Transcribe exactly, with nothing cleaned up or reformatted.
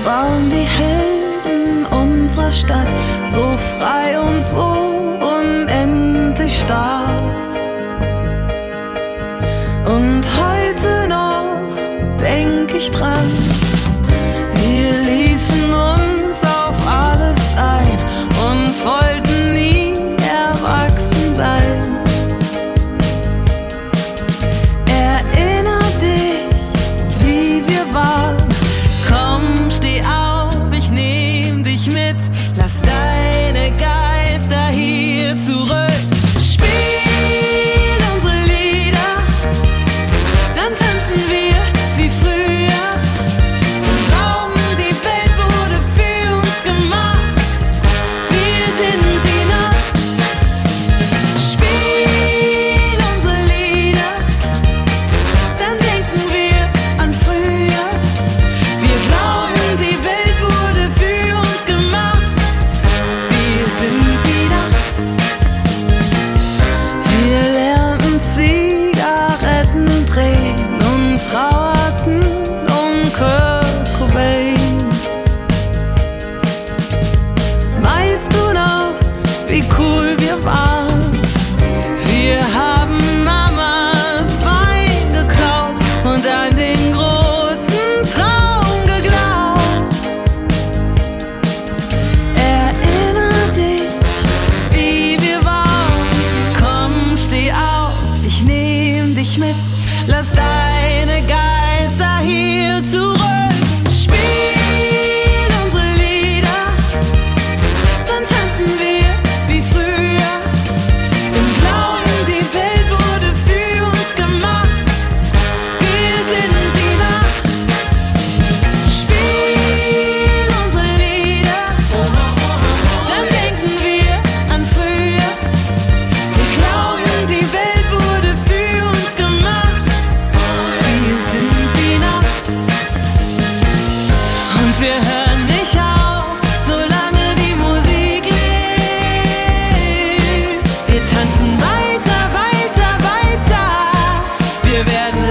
waren die Helden unserer Stadt, so frei und so unendlich stark. Und heute noch denk ich dran, wir ließen uns auf alles ein und wollten nie erwachsen sein. Erinner dich, wie wir waren. Komm, steh auf, ich nehm dich mit. Lass deine Geister hier zurück. Spiel unsere Lieder, dann tanzen wir wie früher. Und glauben, die Welt wurde für uns gemacht. Wir sind die Nacht. Spiel unsere Lieder, dann denken wir an früher. Wir glauben, die Welt wurde für uns gemacht. Wir sind die Nacht. Wir lernten Zigaretten drehen und trauerten um Kurt Cobain. Weißt du noch, wie cool wir waren? Wir haben Mamas Wein geklaut und an den großen Traum geglaubt. Erinner dich, wie wir waren. Komm, steh auf, ich nehm dich mit. Lass deine Geister hier zurück. Spiel unsere Lieder, dann tanzen wir wie früher. Im Glauben, die Welt wurde für uns gemacht. Wir sind die Nacht. Spiel unsere Lieder, dann denken wir an früher. Wir glauben, die Welt wurde für uns gemacht. Wir sind die Nacht. Und wir hören nicht auf, solange die Musik lebt. Wir tanzen weiter, weiter, weiter. Wir werden